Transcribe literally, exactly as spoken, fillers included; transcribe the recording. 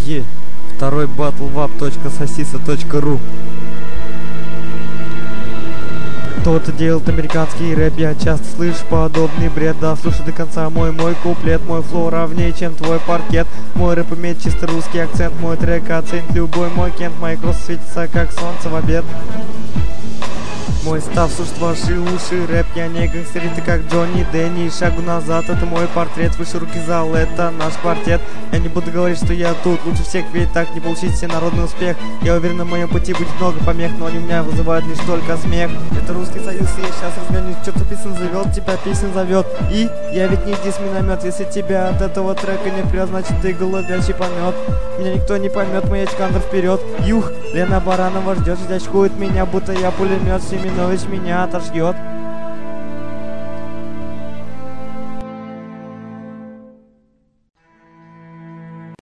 Е. Второй батл вап точка сосиса точка ру. Кто-то делает американский рэп, я часто слышу подобный бред. Да, слушай до конца мой мой куплет, мой флоу ровнее, чем твой паркет. Мой рэп имеет чисто русский акцент, мой трек оценит любой мой кент. Мои кроссы светятся как солнце в обед. Мой став слушает ваши уши, рэп, я не гангстер, ты как Джонни Дэнни. Шагу назад, это мой портрет, выше руки зал, это наш квартет. Я не буду говорить, что я тут лучше всех, ведь так не получить всенародный успех. Я уверен, на моем пути будет много помех, но они меня вызывают лишь только смех. Это Русский Союз, и я сейчас разгонюсь, что-то песен зовет, тебя песен зовет. И я ведь не дис миномет, если тебя от этого трека не прет, значит ты голубячий помет. Меня никто не поймет, моя чкандр вперед. Юх, Лена Баранова ждет, очкует меня, будто я пулемет. Семенович меня отошьет.